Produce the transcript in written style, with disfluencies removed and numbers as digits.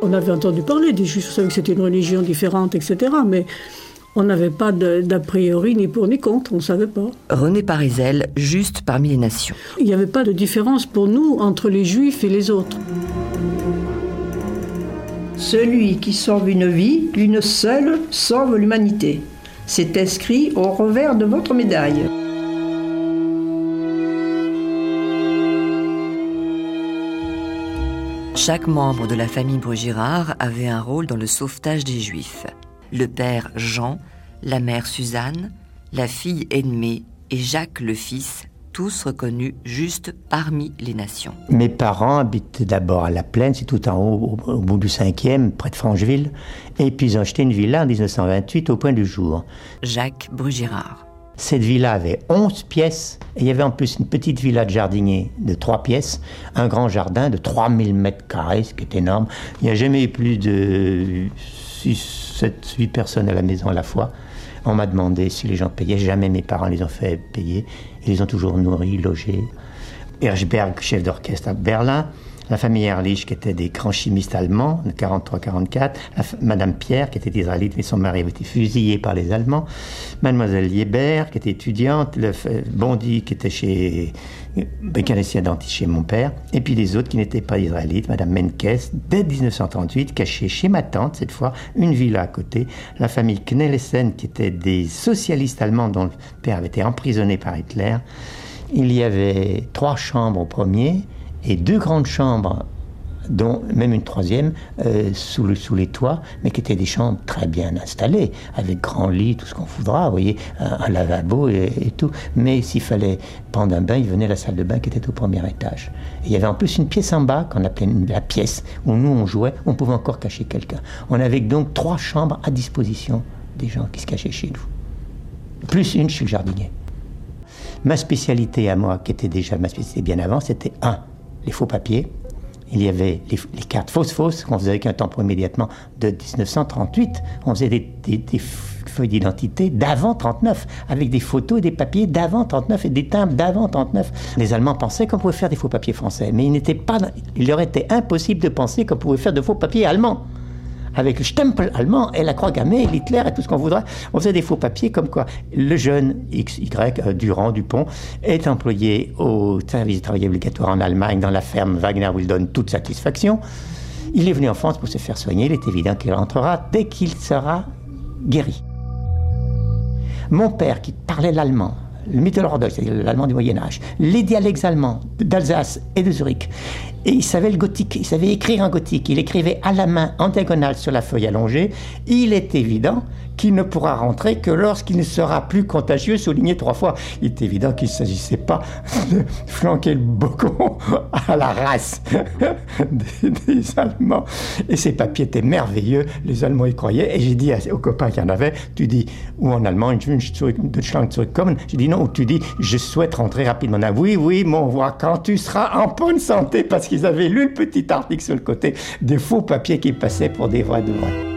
On avait entendu parler des Juifs, on savait que c'était une religion différente, etc. Mais on n'avait pas d'a priori ni pour ni contre, on ne savait pas. René Parisel, Juste parmi les nations. Il n'y avait pas de différence pour nous entre les Juifs et les autres. Celui qui sauve une vie, une seule, sauve l'humanité. C'est inscrit au revers de votre médaille. Chaque membre de la famille Brugirard avait un rôle dans le sauvetage des Juifs. Le père Jean, la mère Suzanne, la fille Edmée et Jacques le fils, tous reconnus juste parmi les nations. Mes parents habitaient d'abord à La Plaine, c'est tout en haut, au bout du 5e, près de Francheville. Et puis ils ont acheté une villa en 1928 au Point du Jour. Jacques Brugirard. Cette villa avait 11 pièces, et il y avait en plus une petite villa de jardinier de 3 pièces, un grand jardin de 3000 mètres carrés, ce qui est énorme. Il n'y a jamais eu plus de 6, 7, 8 personnes à la maison à la fois. On m'a demandé si les gens payaient. Jamais mes parents les ont fait payer. Ils les ont toujours nourris, logés. Hirschberg, chef d'orchestre à Berlin. La famille Ehrlich, qui était des grands chimistes allemands, de 43-44. Madame Pierre, qui était israélite, mais son mari avait été fusillé par les Allemands. Mademoiselle Lieber, qui était étudiante. Le Bondy, qui était chez mécanicien dentiste chez mon père. Et puis les autres qui n'étaient pas israélites. Madame Menkes, dès 1938, cachée chez ma tante, cette fois, une villa à côté. La famille Knellesen, qui était des socialistes allemands dont le père avait été emprisonné par Hitler. Il y avait 3 chambres au premier, et 2 grandes chambres, dont même une 3e, sous les toits, mais qui étaient des chambres très bien installées, avec grand lit, tout ce qu'on voudra, vous voyez, un lavabo et tout. Mais s'il fallait prendre un bain, il venait à la salle de bain qui était au premier étage. Et il y avait en plus une pièce en bas, qu'on appelait la pièce, où nous on jouait, on pouvait encore cacher quelqu'un. On avait donc 3 chambres à disposition des gens qui se cachaient chez nous. Plus une chez le jardinier. Ma spécialité à moi, qui était déjà ma spécialité bien avant, c'était les faux papiers. Il y avait les cartes fausses qu'on faisait avec un tampon immédiatement de 1938. On faisait des feuilles d'identité d'avant 39, avec des photos et des papiers d'avant 39 et des timbres d'avant 39. Les Allemands pensaient qu'on pouvait faire des faux papiers français, mais il leur était impossible de penser qu'on pouvait faire de faux papiers allemands. Avec le stempel allemand et la croix gammée, Hitler et tout ce qu'on voudra. On faisait des faux papiers comme quoi le jeune XY, Dupont, est employé au service de travail obligatoire en Allemagne, dans la ferme Wagner où il donne toute satisfaction. Il est venu en France pour se faire soigner. Il est évident qu'il rentrera dès qu'il sera guéri. Mon père, qui parlait l'allemand, le Mittelhochdeutsch, c'est-à-dire l'allemand du Moyen-Âge, les dialectes allemands d'Alsace et de Zurich. Et il savait le gothique, il savait écrire en gothique. Il écrivait à la main, en diagonale, sur la feuille allongée. Il est évident qu'il ne pourra rentrer que lorsqu'il ne sera plus contagieux, souligné 3 fois. Il est évident qu'il ne s'agissait pas de flanquer le bocon à la race des Allemands. Et ces papiers étaient merveilleux, les Allemands y croyaient. Et j'ai dit aux copains qui en avaient, tu dis, ou en allemand, j'ai dit non, ou tu dis, je souhaite rentrer rapidement. Oui, mon roi, quand tu seras en bonne santé, parce qu'ils avaient lu le petit article sur le côté, des faux papiers qui passaient pour des vrais de vrais.